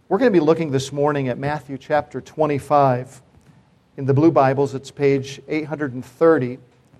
We're going to be looking this morning at Matthew chapter 25. In the Blue Bibles, it's page 830.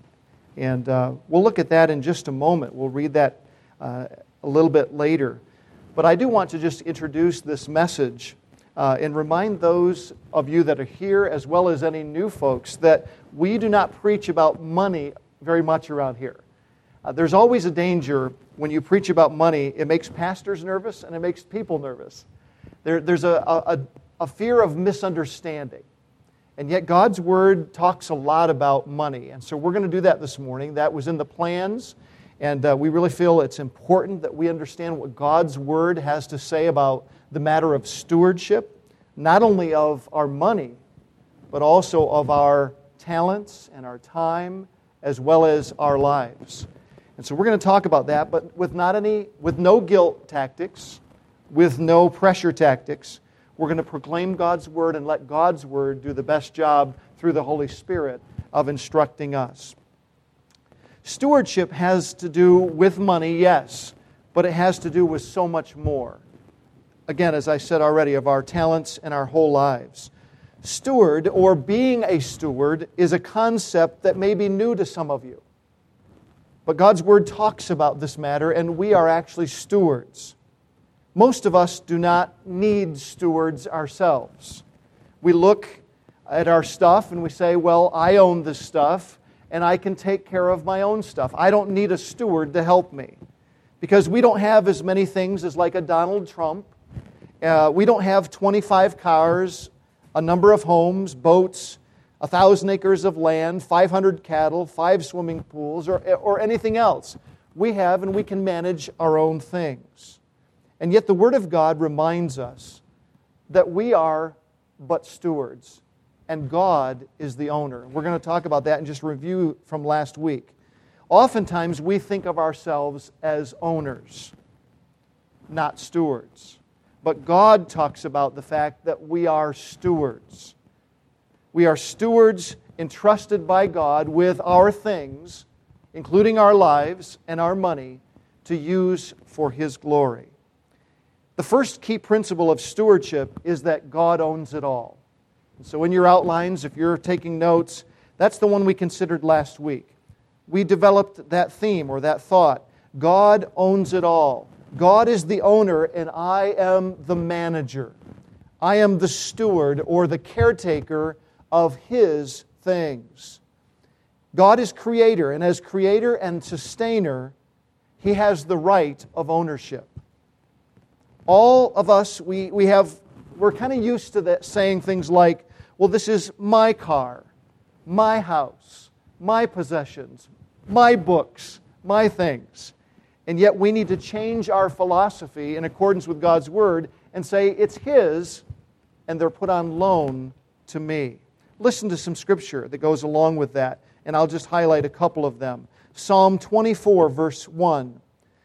And we'll look at that in just a moment. We'll read that a little bit later. But I do want to just introduce this message and remind those of you that are here, as well as any new folks, that we do not preach about money very much around here. There's always a danger when you preach about money. It makes pastors nervous and it makes people nervous. There's a fear of misunderstanding. And yet God's Word talks a lot about money. And so we're going to do that this morning. That was in the plans. And we really feel it's important that we understand what God's Word has to say about the matter of stewardship, not only of our money, but also of our talents and our time, as well as our lives. And so we're going to talk about that, but with no guilt tactics, with no pressure tactics. We're going to proclaim God's Word and let God's Word do the best job through the Holy Spirit of instructing us. Stewardship has to do with money, yes, but it has to do with so much more. Again, as I said already, of our talents and our whole lives. Steward, or being a steward, is a concept that may be new to some of you. But God's Word talks about this matter, and we are actually stewards. Most of us do not need stewards ourselves. We look at our stuff and we say, well, I own this stuff and I can take care of my own stuff. I don't need a steward to help me. Because we don't have as many things as like a Donald Trump. We don't have 25 cars, a number of homes, boats, 1,000 acres of land, 500 cattle, 5 swimming pools, or anything else. We have and we can manage our own things. And yet the Word of God reminds us that we are but stewards, and God is the owner. We're going to talk about that and just review from last week. Oftentimes we think of ourselves as owners, not stewards. But God talks about the fact that we are stewards. We are stewards entrusted by God with our things, including our lives and our money, to use for His glory. The first key principle of stewardship is that God owns it all. So in your outlines, if you're taking notes, that's the one we considered last week. We developed that theme or that thought. God owns it all. God is the owner and I am the manager. I am the steward or the caretaker of His things. God is creator, and as creator and sustainer, He has the right of ownership. All of us, we're kind of used to that, saying things like, well, this is my car, my house, my possessions, my books, my things. And yet we need to change our philosophy in accordance with God's Word and say it's His and they're put on loan to me. Listen to some scripture that goes along with that, and I'll just highlight a couple of them. Psalm 24, verse 1.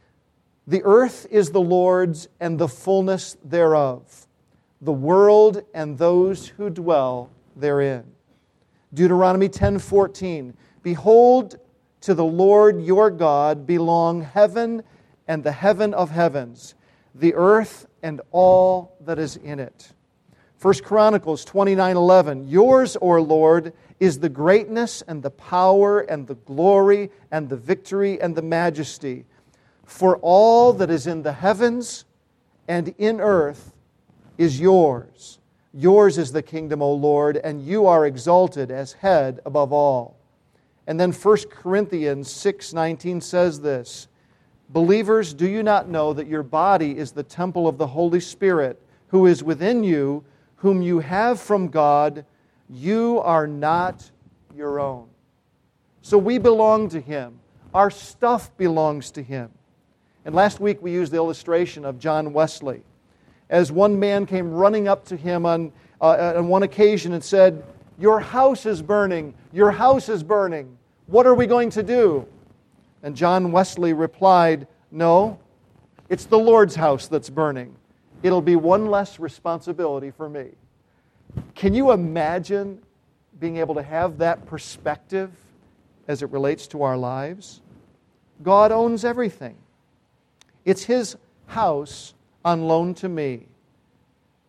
The earth is the Lord's and the fullness thereof, the world and those who dwell therein. Deuteronomy 10:14. Behold, to the Lord your God belong heaven and the heaven of heavens, the earth and all that is in it. 1 Chronicles 29:11. Yours, O Lord, is the greatness and the power and the glory and the victory and the majesty. For all that is in the heavens and in earth is yours. Yours is the kingdom, O Lord, and you are exalted as head above all. And then 1 Corinthians 6:19 says this, Believers, do you not know that your body is the temple of the Holy Spirit, who is within you, whom you have from God? You are not your own. So we belong to Him. Our stuff belongs to Him. And last week we used the illustration of John Wesley. As one man came running up to him on one occasion and said, Your house is burning. Your house is burning. What are we going to do? And John Wesley replied, No, it's the Lord's house that's burning. It'll be one less responsibility for me. Can you imagine being able to have that perspective as it relates to our lives? God owns everything. It's His house on loan to me.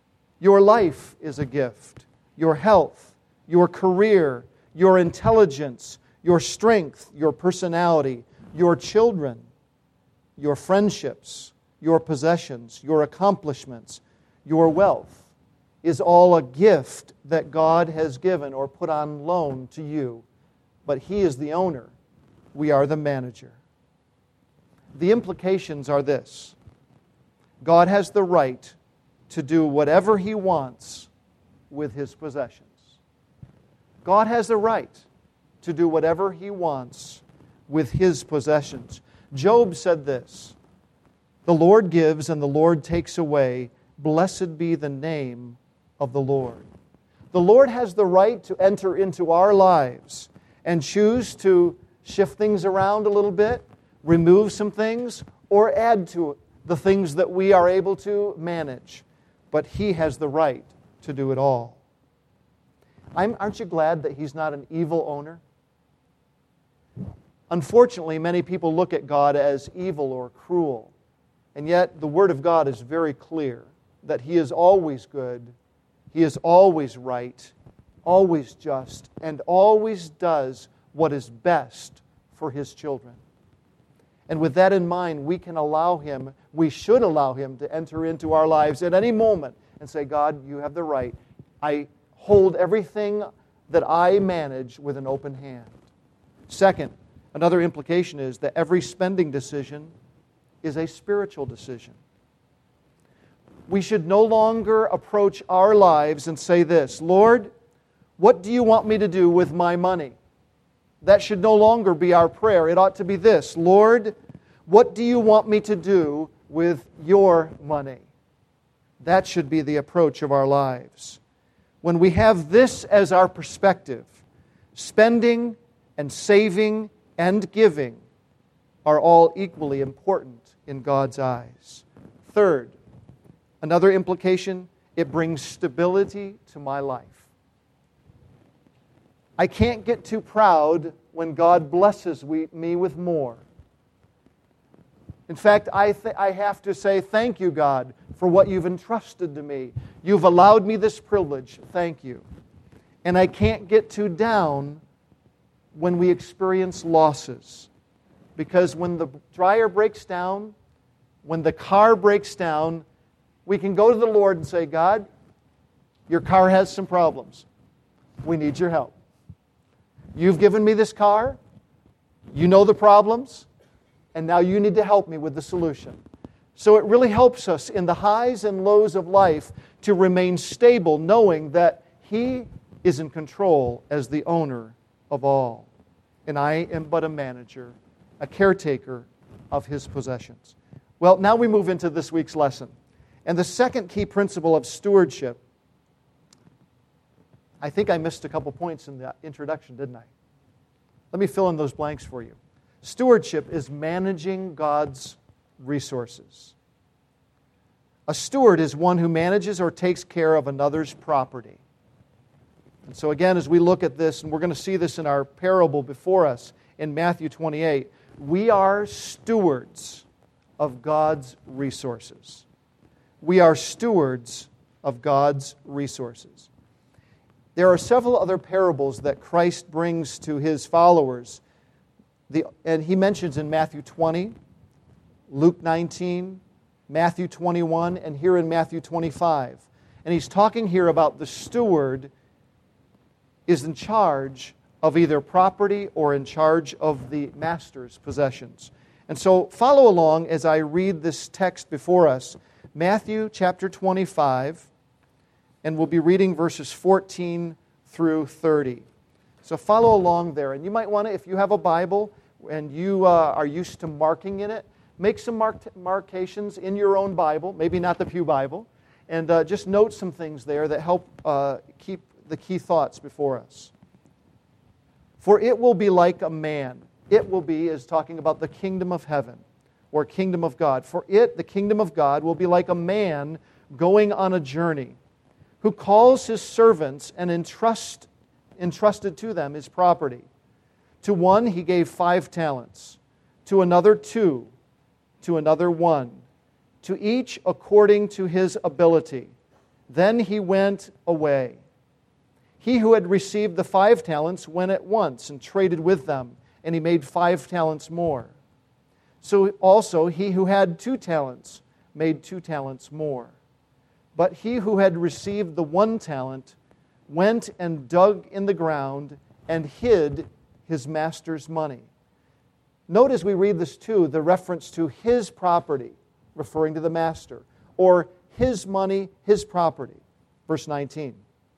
Your life is a gift. Your health, your career, your intelligence, your strength, your personality, your children, your friendships, your possessions, your accomplishments, your wealth is all a gift that God has given or put on loan to you. But He is the owner. We are the manager. The implications are this: God has the right to do whatever He wants with His possessions. God has the right to do whatever He wants with His possessions. Job said this: "The Lord gives and the Lord takes away. Blessed be the name of the Lord." The Lord has the right to enter into our lives and choose to shift things around a little bit, remove some things, or add to the things that we are able to manage. But He has the right to do it all. Aren't you glad that He's not an evil owner? Unfortunately, many people look at God as evil or cruel. And yet, the Word of God is very clear that He is always good, He is always right, always just, and always does what is best for His children. And with that in mind, we can allow Him, we should allow Him to enter into our lives at any moment and say, God, you have the right. I hold everything that I manage with an open hand. Second, another implication is that every spending decision is a spiritual decision. We should no longer approach our lives and say this: Lord, what do you want me to do with my money? That should no longer be our prayer. It ought to be this: Lord, what do you want me to do with your money? That should be the approach of our lives. When we have this as our perspective, spending and saving and giving are all equally important in God's eyes. Third, another implication, it brings stability to my life. I can't get too proud when God blesses me with more. In fact, I have to say, thank you, God, for what you've entrusted to me. You've allowed me this privilege. Thank you. And I can't get too down when we experience losses. Because when the dryer breaks down, when the car breaks down, we can go to the Lord and say, God, your car has some problems. We need your help. You've given me this car. You know the problems. And now you need to help me with the solution. So it really helps us in the highs and lows of life to remain stable, knowing that He is in control as the owner of all. And I am but a manager, a caretaker of His possessions. Well, now we move into this week's lesson. And the second key principle of stewardship, I think I missed a couple points in the introduction, didn't I? Let me fill in those blanks for you. Stewardship is managing God's resources. A steward is one who manages or takes care of another's property. And so again, as we look at this, and we're going to see this in our parable before us in Matthew 28, we are stewards of God's resources. We are stewards of God's resources. There are several other parables that Christ brings to His followers. And He mentions in Matthew 20, Luke 19, Matthew 21, and here in Matthew 25. And He's talking here about the steward is in charge of either property or in charge of the master's possessions. And so follow along as I read this text before us, Matthew chapter 25, and we'll be reading verses 14 through 30. So follow along there. And you might want to, if you have a Bible and you are used to marking in it, make some markations in your own Bible, maybe not the Pew Bible, and just note some things there that help keep the key thoughts before us. For it will be like a man. It will be is talking about the kingdom of heaven or kingdom of God. For it, the kingdom of God, will be like a man going on a journey who calls his servants and entrusted to them his property. To one he gave 5 talents, to another 2, to another 1, to each according to his ability. Then he went away. He who had received the 5 talents went at once and traded with them, and he made 5 talents more. So also he who had 2 talents made 2 talents more. But he who had received the 1 talent went and dug in the ground and hid his master's money. Note as we read this too, the reference to his property, referring to the master, or his money, his property. Verse 19.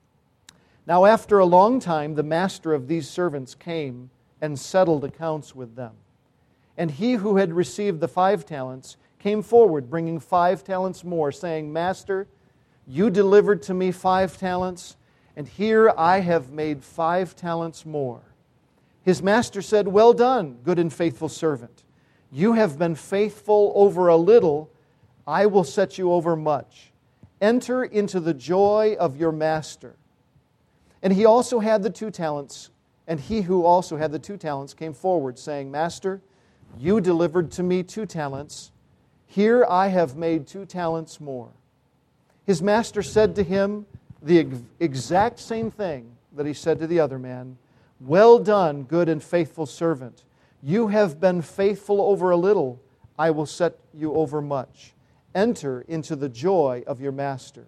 Now after a long time, the master of these servants came and settled accounts with them. And he who had received the 5 talents came forward, bringing 5 talents more, saying, Master, you delivered to me 5 talents, and here I have made 5 talents more. His master said, Well done, good and faithful servant. You have been faithful over a little, I will set you over much. Enter into the joy of your master. And he also had the 2 talents, and he who also had the 2 talents came forward, saying, Master, you delivered to me 2 talents. Here I have made 2 talents more. His master said to him the exact same thing that he said to the other man. Well done, good and faithful servant. You have been faithful over a little. I will set you over much. Enter into the joy of your master.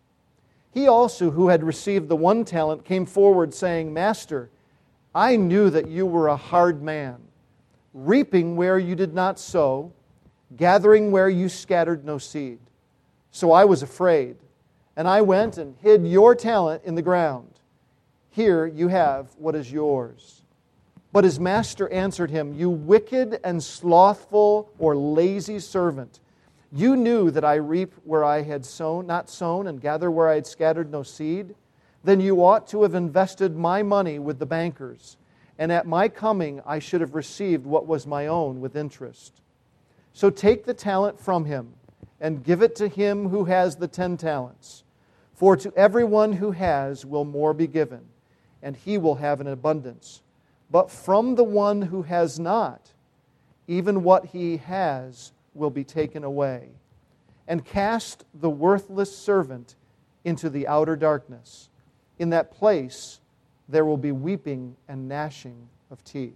He also, who had received the 1 talent, came forward, saying, Master, I knew that you were a hard man, reaping where you did not sow, gathering where you scattered no seed. So I was afraid, and I went and hid your talent in the ground. Here you have what is yours. But his master answered him, You wicked and slothful or lazy servant. You knew that I reap where I had not sown, and gather where I had scattered no seed. Then you ought to have invested my money with the bankers, and at my coming I should have received what was my own with interest. So take the talent from him, and give it to him who has the 10 talents. For to everyone who has will more be given, and he will have an abundance. But from the one who has not, even what he has will be taken away. And cast the worthless servant into the outer darkness. In that place there will be weeping and gnashing of teeth.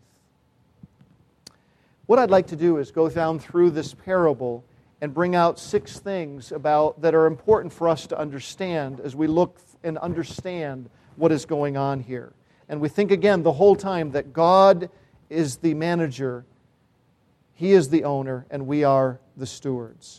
What I'd like to do is go down through this parable and bring out 6 things that are important for us to understand as we look and understand what is going on here. And we think again the whole time that God is the manager, He is the owner, and we are the stewards.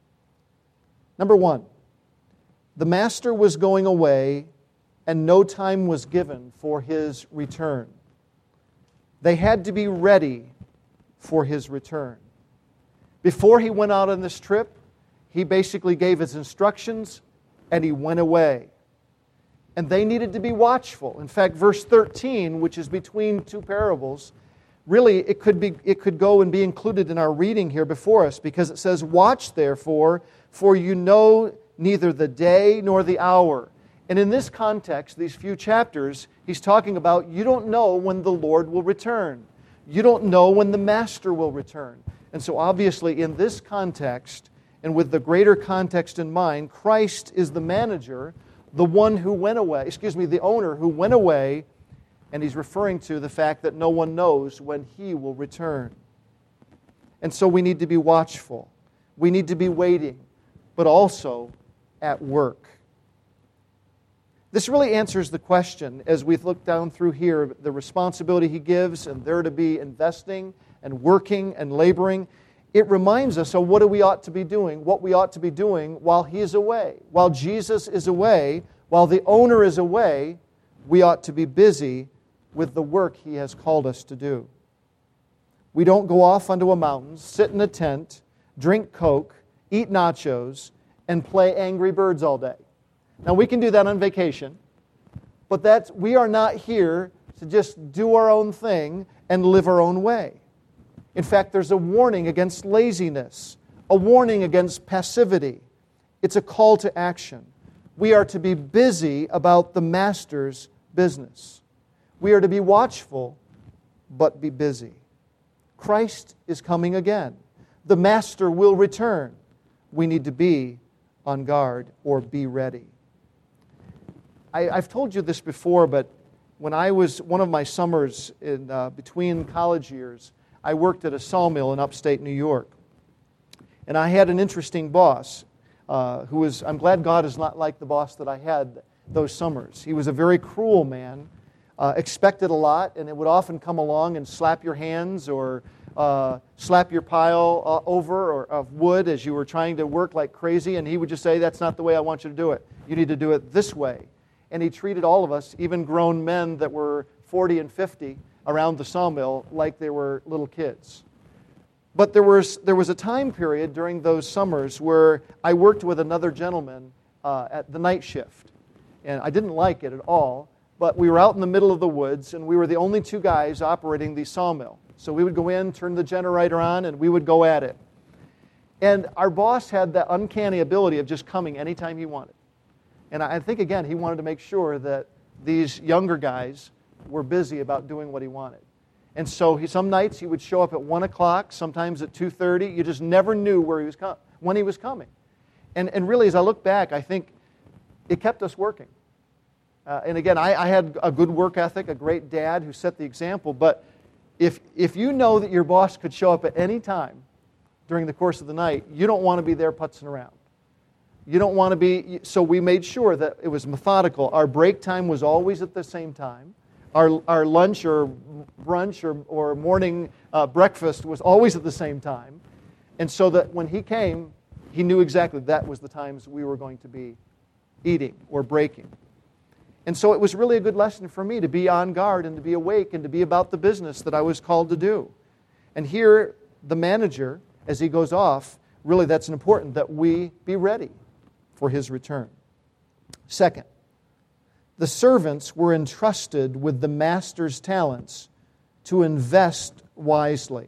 Number 1, the master was going away and no time was given for his return. They had to be ready for his return. Before he went out on this trip, he basically gave his instructions and he went away. And they needed to be watchful. In fact, verse 13, which is between 2 parables, really it could go and be included in our reading here before us, because it says, Watch therefore, for you know neither the day nor the hour. And in this context, these few chapters, he's talking about you don't know when the Lord will return. You don't know when the Master will return. And so obviously in this context, and with the greater context in mind, Christ is the manager, the one who went away, the owner who went away, and he's referring to the fact that no one knows when he will return. And so we need to be watchful. We need to be waiting, but also at work. This really answers the question, as we look down through here, the responsibility he gives, and they're to be investing and working and laboring. It reminds us of what we ought to be doing, what we ought to be doing while he is away. While Jesus is away, while the owner is away, we ought to be busy with the work he has called us to do. We don't go off onto a mountain, sit in a tent, drink Coke, eat nachos, and play Angry Birds all day. Now, we can do that on vacation, but we are not here to just do our own thing and live our own way. In fact, there's a warning against laziness, a warning against passivity. It's a call to action. We are to be busy about the Master's business. We are to be watchful, but be busy. Christ is coming again. The Master will return. We need to be on guard or be ready. I've told you this before, but when I was one of my summers in between college years, I worked at a sawmill in upstate New York. And I had an interesting boss who was, I'm glad God is not like the boss that I had those summers. He was a very cruel man, expected a lot, and it would often come along and slap your hands or slap your pile over or of wood as you were trying to work like crazy, and he would just say, that's not the way I want you to do it. You need to do it this way. And he treated all of us, even grown men that were 40 and 50 around the sawmill, like they were little kids. But there was a time period during those summers where I worked with another gentleman at the night shift. And I didn't like it at all, but we were out in the middle of the woods, and we were the only two guys operating the sawmill. So we would go in, turn the generator on, and we would go at it. And our boss had that uncanny ability of just coming anytime he wanted. And I think, again, he wanted to make sure that these younger guys were busy about doing what he wanted. And so some nights he would show up at 1 o'clock, sometimes at 2:30. You just never knew when he was coming. And really, as I look back, I think it kept us working. And again, I had a good work ethic, a great dad who set the example. But if you know that your boss could show up at any time during the course of the night, you don't want to be there putzing around. You don't want to be, so we made sure that it was methodical. Our break time was always at the same time. Our lunch or brunch or morning breakfast was always at the same time. And so that when he came, he knew exactly that was the times we were going to be eating or breaking. And so it was really a good lesson for me to be on guard and to be awake and to be about the business that I was called to do. And here, the manager, as he goes off, really that's important that we be ready for his return. Second, the servants were entrusted with the master's talents to invest wisely.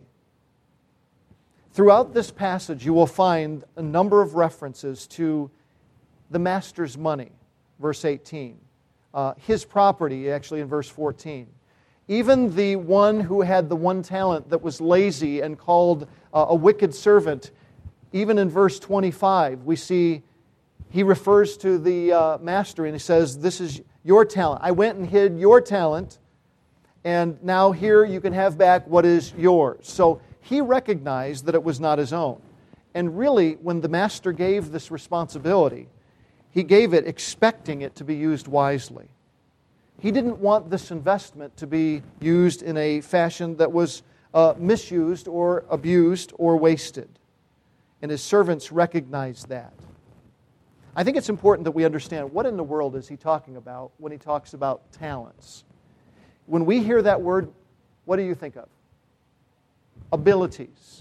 Throughout this passage, you will find a number of references to the master's money, verse 18. His property, actually, in verse 14. Even the one who had the one talent that was lazy and called a wicked servant, even in verse 25, we see he refers to the master and he says, this is your talent. I went and hid your talent, and now here you can have back what is yours. So he recognized that it was not his own. And really, when the master gave this responsibility, he gave it expecting it to be used wisely. He didn't want this investment to be used in a fashion that was misused or abused or wasted. And his servants recognized that. I think it's important that we understand what in the world is he talking about when he talks about talents. When we hear that word, what do you think of? Abilities,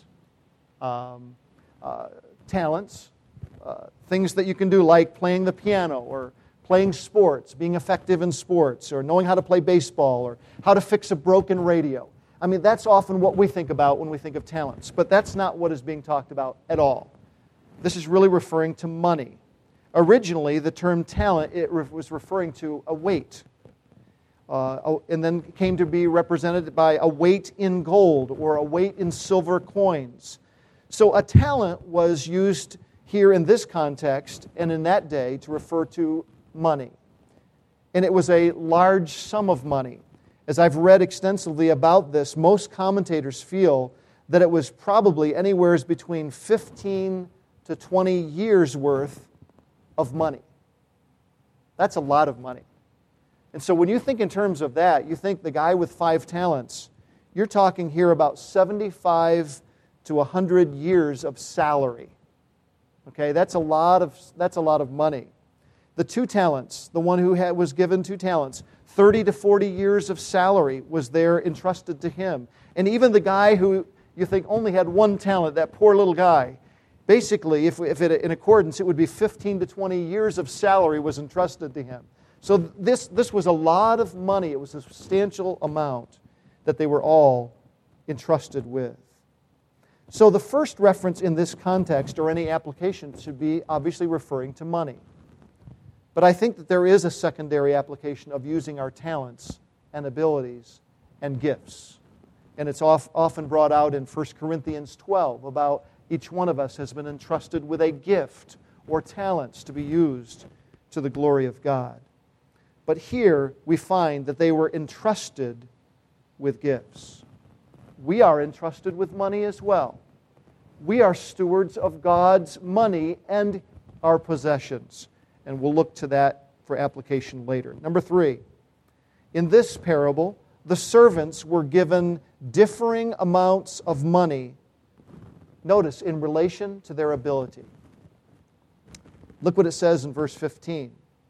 talents, things that you can do like playing the piano or playing sports, being effective in sports, or knowing how to play baseball or how to fix a broken radio. I mean, that's often what we think about when we think of talents, but that's not what is being talked about at all. This is really referring to money. Originally, the term talent, was referring to a weight, and then came to be represented by a weight in gold or a weight in silver coins. So a talent was used here in this context and in that day to refer to money. And it was a large sum of money. As I've read extensively about this, most commentators feel that it was probably anywhere between 15 to 20 years worth of money. That's a lot of money. And so when you think in terms of that, you think the guy with 5 talents, you're talking here about 75 to 100 years of salary. Okay, that's a lot of money. The 2 talents, the one who was given 2 talents, 30 to 40 years of salary was there entrusted to him. And even the guy who you think only had 1 talent, that poor little guy, basically, if in accordance, it would be 15 to 20 years of salary was entrusted to him. So this was a lot of money. It was a substantial amount that they were all entrusted with. So the first reference in this context or any application should be obviously referring to money. But I think that there is a secondary application of using our talents and abilities and gifts. And it's often brought out in 1 Corinthians 12 about each one of us has been entrusted with a gift or talents to be used to the glory of God. But here we find that they were entrusted with gifts. We are entrusted with money as well. We are stewards of God's money and our possessions. And we'll look to that for application later. Number 3, in this parable, the servants were given differing amounts of money, notice, in relation to their ability. Look what it says in verse 15.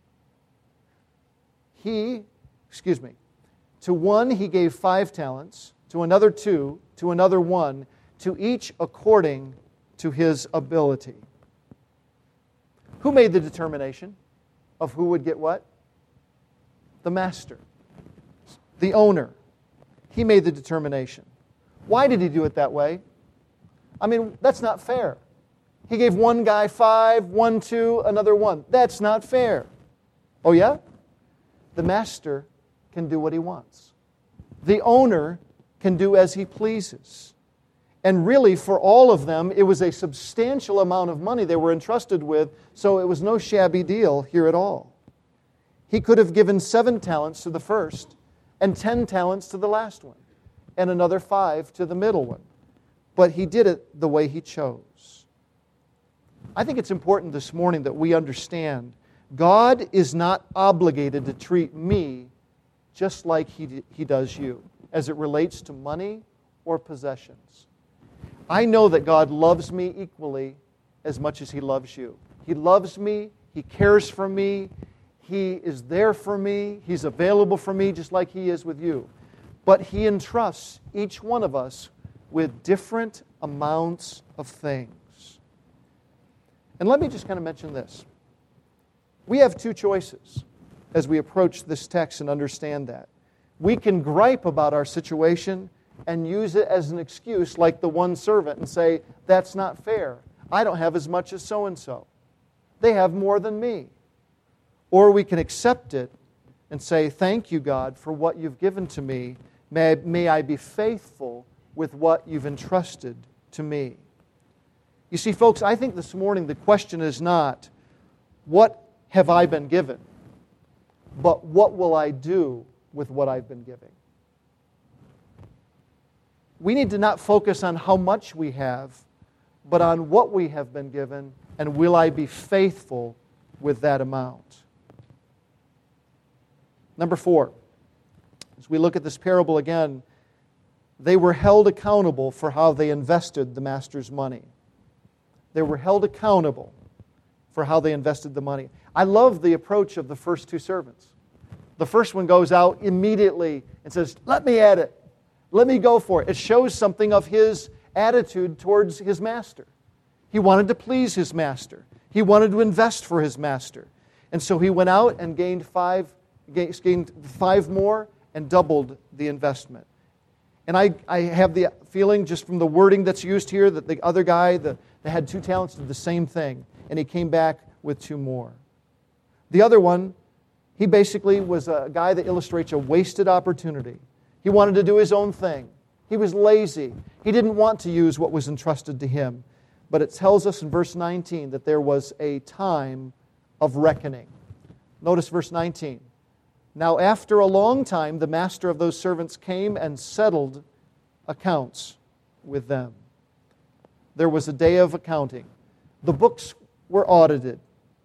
To one he gave 5 talents, to another 2, to another 1, to each according to his ability. Who made the determination of who would get what? The master, the owner. He made the determination. Why did he do it that way? I mean, that's not fair. He gave one guy 5, 1, 2, another 1. That's not fair. Oh yeah? The master can do what he wants. The owner can do as he pleases. And really, for all of them, it was a substantial amount of money they were entrusted with, so it was no shabby deal here at all. He could have given 7 talents to the first, and 10 talents to the last one, and another 5 to the middle one. But he did it the way he chose. I think it's important this morning that we understand God is not obligated to treat me just like He does you, as it relates to money or possessions. I know that God loves me equally as much as He loves you. He loves me. He cares for me. He is there for me. He's available for me just like He is with you. But He entrusts each one of us with different amounts of things. And let me just kind of mention this. We have 2 choices as we approach this text and understand that. We can gripe about our situation and use it as an excuse like the one servant and say, that's not fair. I don't have as much as so-and-so. They have more than me. Or we can accept it and say, thank you, God, for what you've given to me. May I be faithful with what you've entrusted to me. You see, folks, I think this morning the question is not, what have I been given? But what will I do with what I've been giving? We need to not focus on how much we have, but on what we have been given, and will I be faithful with that amount? Number 4, as we look at this parable again, they were held accountable for how they invested the master's money. They were held accountable for how they invested the money. I love the approach of the first 2 servants. The first one goes out immediately and says, let me at it. Let me go for it. It shows something of his attitude towards his master. He wanted to please his master. He wanted to invest for his master. And so he went out and gained 5 more and doubled the investment. And I have the feeling, just from the wording that's used here, that the other guy that had 2 talents did the same thing. And he came back with 2 more. The other one, he basically was a guy that illustrates a wasted opportunity. He wanted to do his own thing. He was lazy. He didn't want to use what was entrusted to him. But it tells us in verse 19 that there was a time of reckoning. Notice verse 19. Now after a long time, the master of those servants came and settled accounts with them. There was a day of accounting. The books were audited.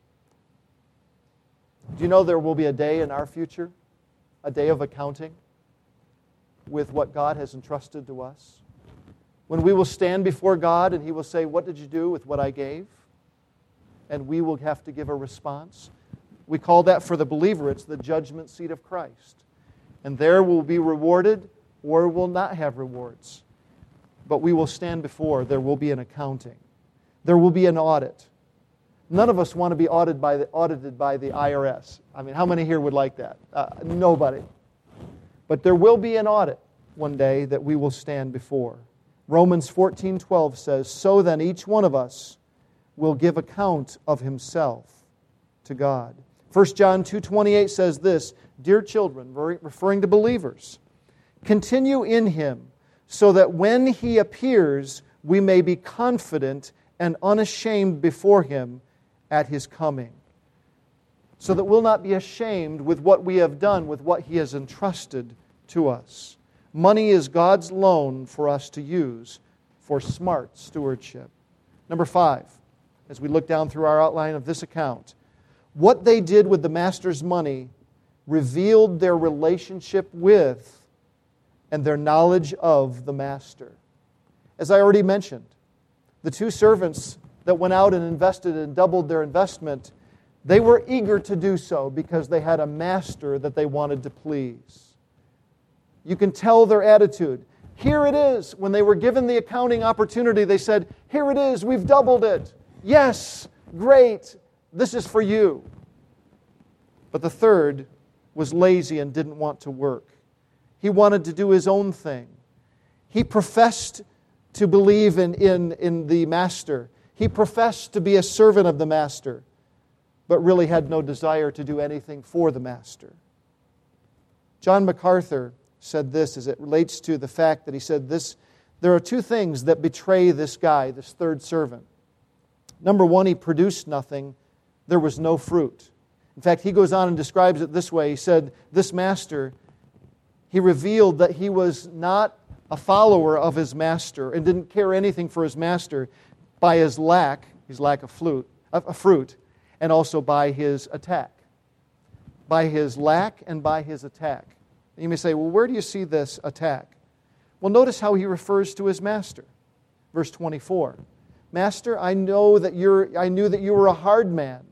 Do you know there will be a day in our future, a day of accounting with what God has entrusted to us? When we will stand before God and He will say, what did you do with what I gave? And we will have to give a response. We call that, for the believer, it's the judgment seat of Christ. And there we'll be rewarded or will not have rewards. But we will stand before, there will be an accounting. There will be an audit. None of us want to be audited by the IRS. I mean, how many here would like that? Nobody. But there will be an audit one day that we will stand before. Romans 14:12 says, so then each one of us will give account of himself to God. 1 John 2:28 says this, dear children, referring to believers, continue in Him, so that when He appears, we may be confident and unashamed before Him at His coming. so that we'll not be ashamed with what we have done, with what He has entrusted to us. Money is God's loan for us to use for smart stewardship. Number 5, as we look down through our outline of this account, what they did with the master's money revealed their relationship with and their knowledge of the master. As I already mentioned, the 2 servants that went out and invested and doubled their investment, they were eager to do so because they had a master that they wanted to please. You can tell their attitude. Here it is. When they were given the accounting opportunity, they said, here it is, we've doubled it. Yes, great, this is for you. But the third was lazy and didn't want to work. He wanted to do his own thing. He professed to believe in the master. He professed to be a servant of the master, but really had no desire to do anything for the master. John MacArthur said this as it relates to the fact that he said this: there are 2 things that betray this guy, this third servant. Number 1, he produced nothing. There was no fruit. In fact, he goes on and describes it this way. He said, this master, he revealed that he was not a follower of his master and didn't care anything for his master by his lack of fruit, and also by his attack. By his lack and by his attack. You may say, well, where do you see this attack? Well, notice how he refers to his master. Verse 24. Master, I knew that you were a hard man.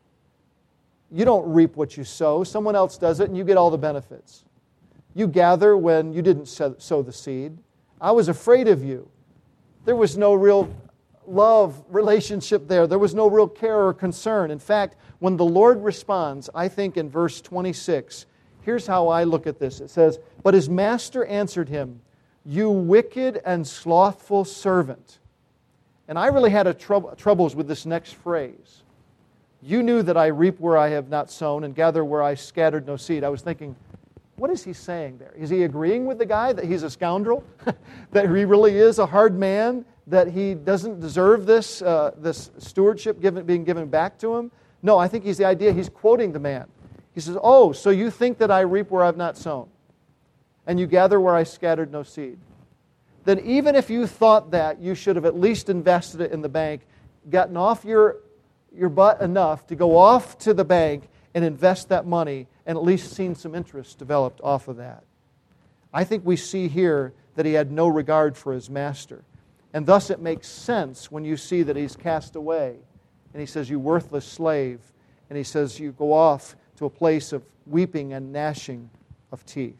You don't reap what you sow. Someone else does it and you get all the benefits. You gather when you didn't sow the seed. I was afraid of you. There was no real love relationship there. There was no real care or concern. In fact, when the Lord responds, I think in verse 26, here's how I look at this. It says, but his master answered him, you wicked and slothful servant. And I really had troubles with this next phrase. You knew that I reap where I have not sown and gather where I scattered no seed. I was thinking, what is he saying there? Is he agreeing with the guy that he's a scoundrel? That he really is a hard man? That he doesn't deserve this stewardship being given back to him? No, I think he's quoting the man. He says, oh, so you think that I reap where I've not sown, and you gather where I scattered no seed. Then even if you thought that, you should have at least invested it in the bank, gotten off your butt enough to go off to the bank and invest that money, and at least seen some interest developed off of that. I think we see here that he had no regard for his master. And thus it makes sense when you see that he's cast away. And he says, you worthless slave. And he says, you go off to a place of weeping and gnashing of teeth.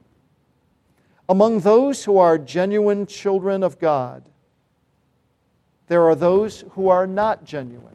Among those who are genuine children of God, there are those who are not genuine.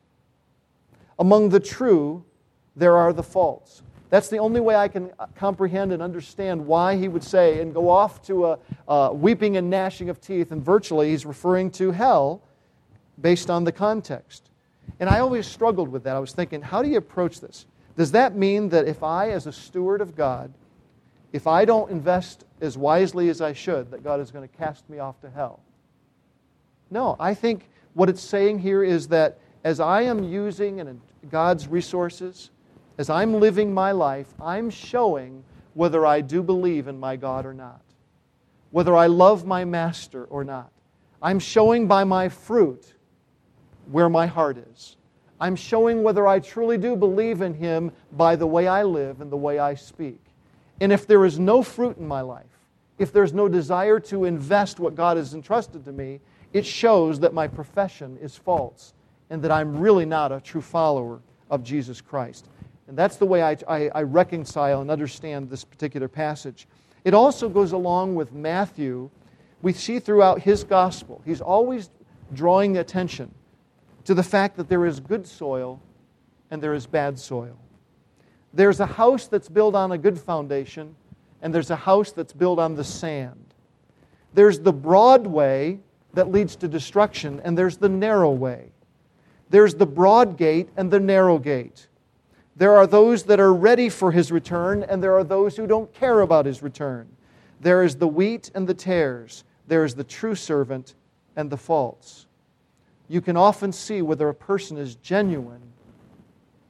Among the true, there are the false. That's the only way I can comprehend and understand why he would say and go off to a weeping and gnashing of teeth, and virtually he's referring to hell based on the context. And I always struggled with that. I was thinking, how do you approach this? Does that mean that if I, as a steward of God, if I don't invest as wisely as I should, that God is going to cast me off to hell? No, I think what it's saying here is that as I am using God's resources, as I'm living my life, I'm showing whether I do believe in my God or not, whether I love my master or not. I'm showing by my fruit where my heart is. I'm showing whether I truly do believe in Him by the way I live and the way I speak. And if there is no fruit in my life, if there's no desire to invest what God has entrusted to me, it shows that my profession is false and that I'm really not a true follower of Jesus Christ. And that's the way I reconcile and understand this particular passage. It also goes along with Matthew. We see throughout his gospel, he's always drawing attention to the fact that there is good soil and there is bad soil. There's a house that's built on a good foundation, and there's a house that's built on the sand. There's the broad way that leads to destruction, and there's the narrow way. There's the broad gate and the narrow gate. There are those that are ready for His return, and there are those who don't care about His return. There is the wheat and the tares. There is the true servant and the false. You can often see whether a person is genuine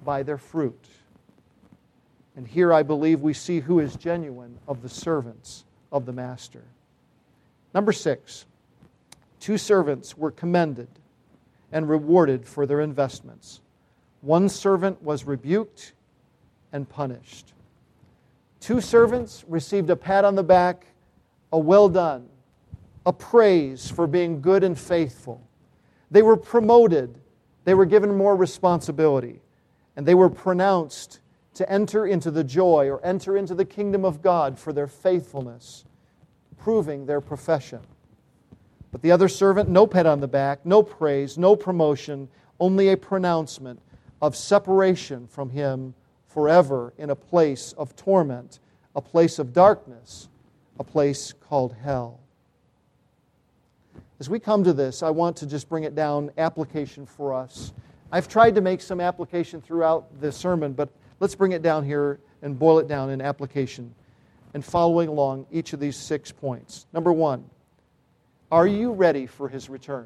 by their fruit. And here I believe we see who is genuine of the servants of the master. Number 6, 2 servants were commended and rewarded for their investments. One servant was rebuked and punished. 2 servants received a pat on the back, a well done, a praise for being good and faithful. They were promoted, they were given more responsibility, and they were pronounced to enter into the joy or enter into the kingdom of God for their faithfulness, proving their profession. But the other servant, no pat on the back, no praise, no promotion, only a pronouncement of separation from him forever in a place of torment, a place of darkness, a place called hell. As we come to this, I want to just bring it down, application for us. I've tried to make some application throughout the sermon, but let's bring it down here and boil it down in application and following along each of these 6 points. Number 1, are you ready for His return?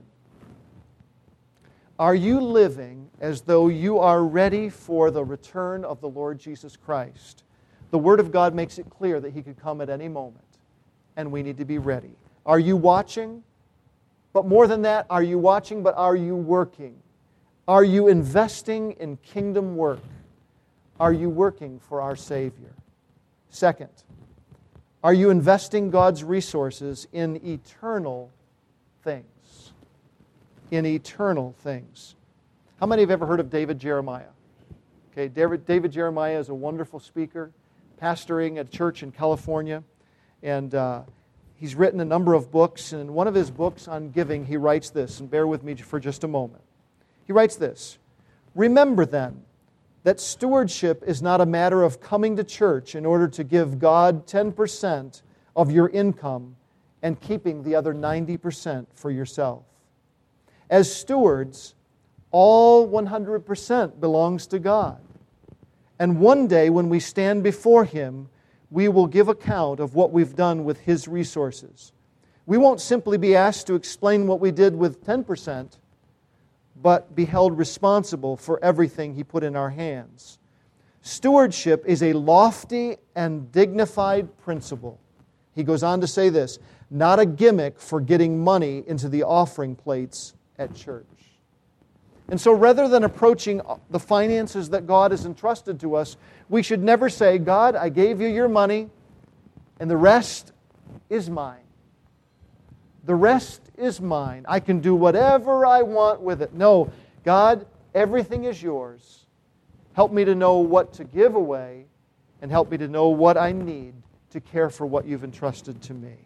Are you living as though you are ready for the return of the Lord Jesus Christ? The Word of God makes it clear that He could come at any moment, and we need to be ready. Are you watching? But more than that, are you watching, but are you working? Are you investing in kingdom work? Are you working for our Savior? Second, are you investing God's resources in eternal things? In eternal things. How many have ever heard of David Jeremiah? Okay, David Jeremiah is a wonderful speaker, pastoring at a church in California, and he's written a number of books, and in one of his books on giving, he writes this, and bear with me for just a moment. He writes this: "Remember then that stewardship is not a matter of coming to church in order to give God 10% of your income and keeping the other 90% for yourself. As stewards, all 100% belongs to God. And one day when we stand before Him, we will give account of what we've done with His resources. We won't simply be asked to explain what we did with 10%, but be held responsible for everything He put in our hands. Stewardship is a lofty and dignified principle." He goes on to say this, "not a gimmick for getting money into the offering plates at church." And so rather than approaching the finances that God has entrusted to us, we should never say, "God, I gave you your money, and the rest is mine. The rest is mine. I can do whatever I want with it." No, God, everything is yours. Help me to know what to give away, and help me to know what I need to care for what you've entrusted to me.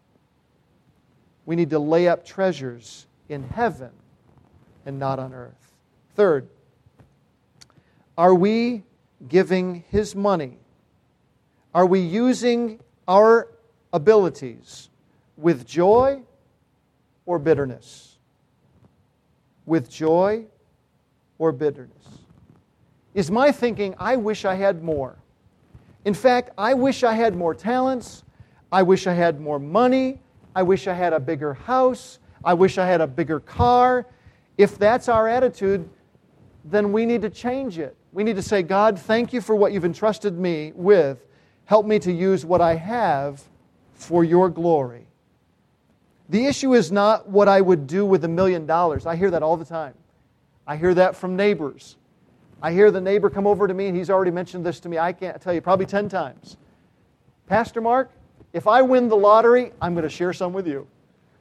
We need to lay up treasures in heaven and not on earth. Third, are we giving His money? Are we using our abilities with joy or bitterness? With joy or bitterness? Is my thinking, I wish I had more? In fact, I wish I had more talents. I wish I had more money. I wish I had a bigger house. I wish I had a bigger car. If that's our attitude, then we need to change it. We need to say, "God, thank you for what you've entrusted me with. Help me to use what I have for your glory." The issue is not what I would do with $1 million. I hear that all the time. I hear that from neighbors. I hear the neighbor come over to me, and he's already mentioned this to me, I can't tell you, probably 10 times. "Pastor Mark, if I win the lottery, I'm going to share some with you."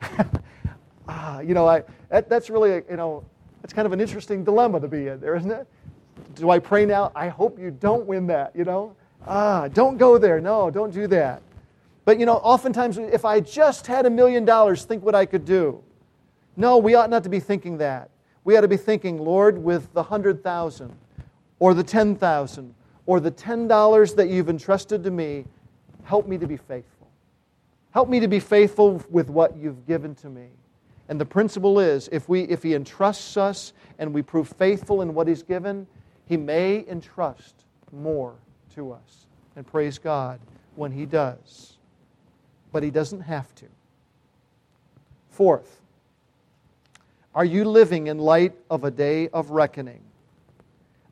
That's really, it's kind of an interesting dilemma to be in there, isn't it? Do I pray now? I hope you don't win that, Don't go there. No, don't do that. But, oftentimes, if I just had $1 million, think what I could do. No, we ought not to be thinking that. We ought to be thinking, "Lord, with the 100,000 or the 10,000 or the $10 that you've entrusted to me, help me to be faithful. Help me to be faithful with what you've given to me." And the principle is, if He entrusts us and we prove faithful in what He's given, He may entrust more to us. And praise God when He does. But He doesn't have to. Fourth, are you living in light of a day of reckoning?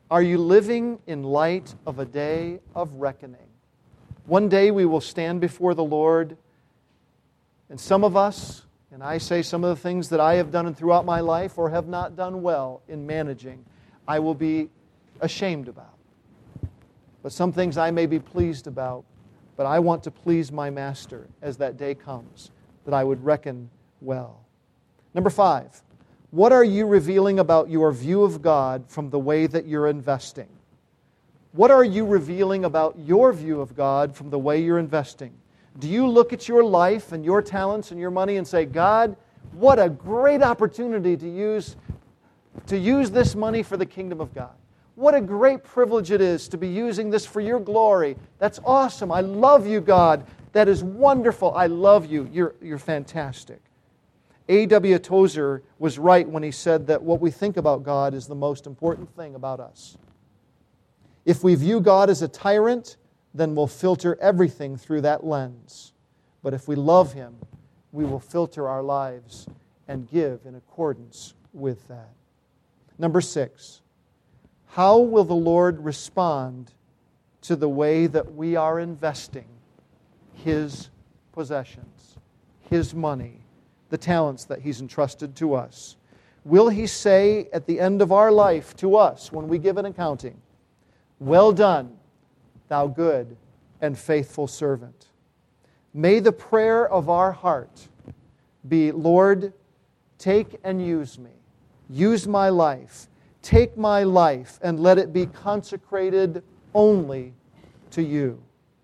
Are you living in light of a day of reckoning? One day we will stand before the Lord, and some of us, and I say some of the things that I have done throughout my life or have not done well in managing, I will be ashamed about. But some things I may be pleased about, but I want to please my Master as that day comes, that I would reckon well. Number 5, what are you revealing about your view of God from the way that you're investing? What are you revealing about your view of God from the way you're investing? Do you look at your life and your talents and your money and say, God, what a great opportunity to use this money for the kingdom of God? What a great privilege it is to be using this for your glory. That's awesome. I love you, God. That is wonderful. I love you. You're fantastic. A.W. Tozer was right when he said that what we think about God is the most important thing about us. If we view God as a tyrant, then we'll filter everything through that lens. But if we love Him, we will filter our lives and give in accordance with that. Number 6, how will the Lord respond to the way that we are investing His possessions, His money, the talents that He's entrusted to us? Will He say at the end of our life to us when we give an accounting, "Well done, thou good and faithful servant"? May the prayer of our heart be, Lord, take and use me. Use my life. Take my life and let it be consecrated only to you.